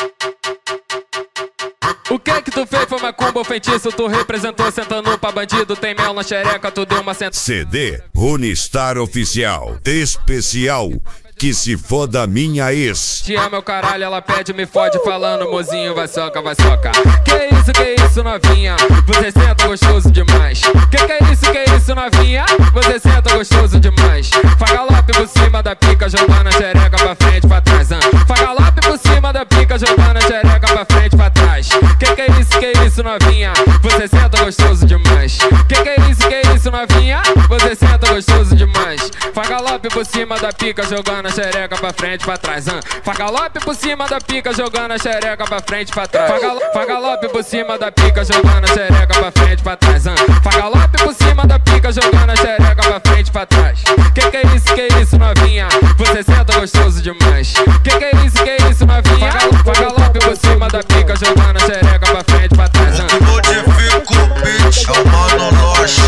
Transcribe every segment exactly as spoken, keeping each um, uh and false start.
O que que tu fez foi macumba ou feitiço? Tu representou sentando pra bandido. Tem mel na xereca, tu deu uma sentada. C D Runistar Oficial Especial Que Se Foda Minha Ex. Te ama, meu caralho, ela pede, me fode, falando, mozinho, vai soca, vai soca. Que isso, que isso, novinha? Você senta gostoso demais. Que que é isso, que é isso, novinha? Você senta gostoso demais. Fagalope por cima da pica, jogando a xereca pra frente, pra trás. Hein? Fagalope por cima da pica, jogando a xereca pra frente, pra trás. Que que é isso, que é isso, novinha? Você senta gostoso demais. Que que é isso, que é isso, novinha? Você senta gostoso demais. Fagalope por cima da pica, jogando a xereca pra frente, pra trás. Hein? Fagalope por cima da pica, jogando a xereca pra frente, pra trás. Fagalo Fagalope por cima da pica, jogando a xereca pra frente, pra trás. Hein? Fagalope por cima da pica, jogando a xereca pra frente, pra trás. Que que é isso, que é isso, novinha? Você senta gostoso demais. Que que é isso, que é isso, novinha? Fagalope por cima da pica, jogando a xereca pra frente, pra trás. O que modifica o beat é o monoloche.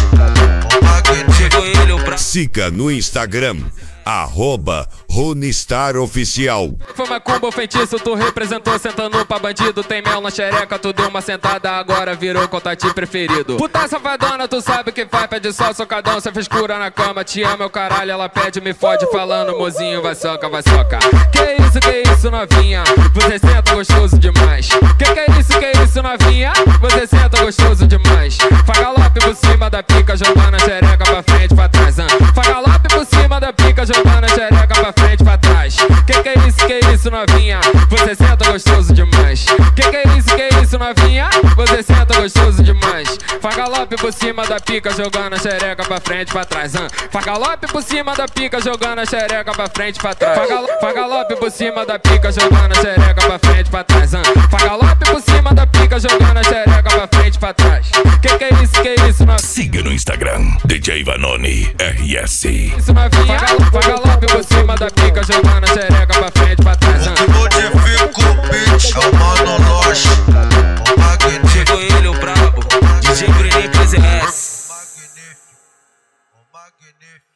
Siga no Instagram, arroba Runistar Oficial. Foi macumba ou feitiço, tu representou sentando pra bandido. Tem mel na xereca, tu deu uma sentada, agora virou contatinho preferido. Puta safadona, tu sabe que faz, pede só socadão, cê fez cura na cama. Te ama, meu caralho, ela pede, me fode, falando, mozinho, vai soca, vai soca. Que isso, que isso, novinha? Você senta gostoso demais. Que que é isso, que isso, novinha? Você senta gostoso demais. Fagalope por cima da pica, jogando a xereca pra frente, pra trás. Hein? Fagalope por cima da pica, jogando a xereca pra frente, pra trás. Que que é isso, que é isso, novinha? Você senta gostoso demais. Que que é isso, que é isso, novinha? Você senta gostoso demais. Fagalope por cima da pica, jogando a xereca pra frente, pra trás. Hein? Fagalope por cima da pica, jogando a xereca pra frente, pra trás. Fagalo Fagalope por cima da pica, jogando a xereca pra frente, pra trás. Hein? Fagalope por cima da pica, jogando a xereca pra frente, pra trás. Que que é isso, que é isso, novinha? Siga no Instagram, D J Vanoni R S. Isso, novinha. Fagalope por cima da pica, jogando a xereca pra frente, pra trás. O que modifica o beat é o monoloche. O magnífico. Chegou ele, o brabo, D J Bruninho treze S. O magnífico. O magnífico.